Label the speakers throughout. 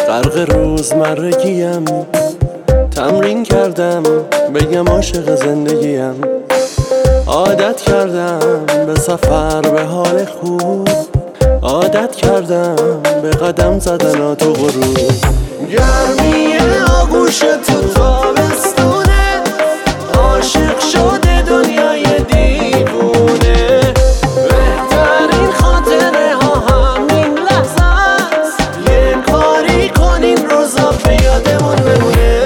Speaker 1: غرق روزمرگیم، تمرین کردم بگم عاشق زندگیم. عادت کردم به سفر به حال خوب، عادت کردم به قدم زدن تو غروب. گرمی آغوش تو تابستونه، عاشق شده دنیای دیوونه. بهترین خاطره ها همین لحظه است، یه کاری کنیم روزا به یادمون بمونه.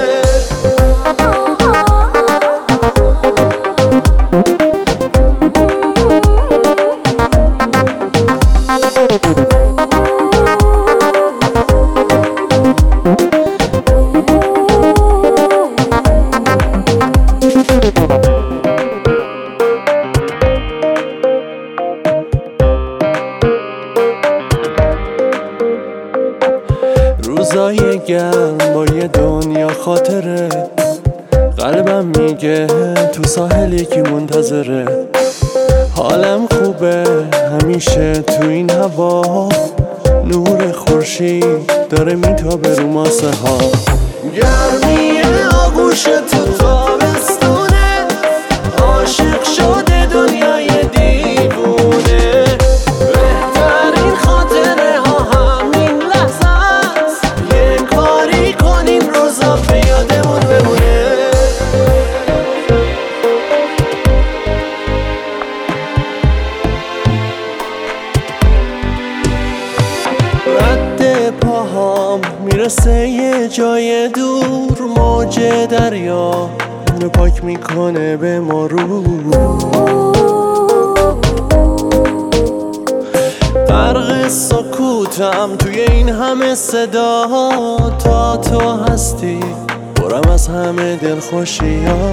Speaker 1: روزای گرم با یه دنیا خاطره، قلبم میگه تو ساحل یکی منتظره. حالم خوبه همیشه تو این هوا، نور خورشید داره میتابه رو ماسه ها. گرمی آغوش تو تابستونه، عاشق شده دنیای دیوونه. بهترین خاطره ها همین لحظه است، یه کاری کنیم روزا به یادمون بمونه. رد پاهام میرسه یه جای دور، موج دریا اونو پاک میکنه به ما رو. غرق سکوتم توی این همه صدا، تا تو هستی برم از همه دلخوشی ها.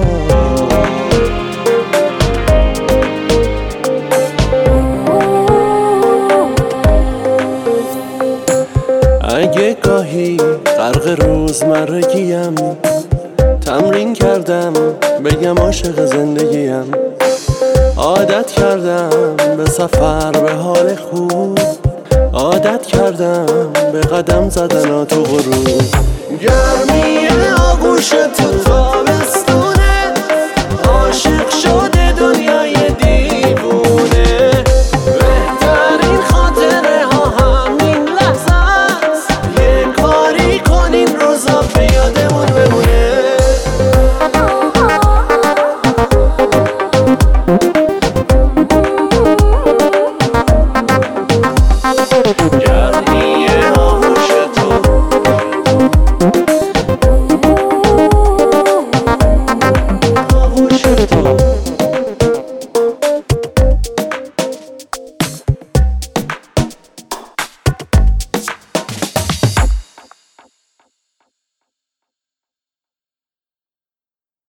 Speaker 1: اگه گاهی غرق روزمرگیم، تمرین کردم بگم عاشق زندگیم. عادت کردم به سفر به حال خوب، عادت کردم به قدم زدن تو غروب. گرمی آغوش تو تابستونه، عاشق شده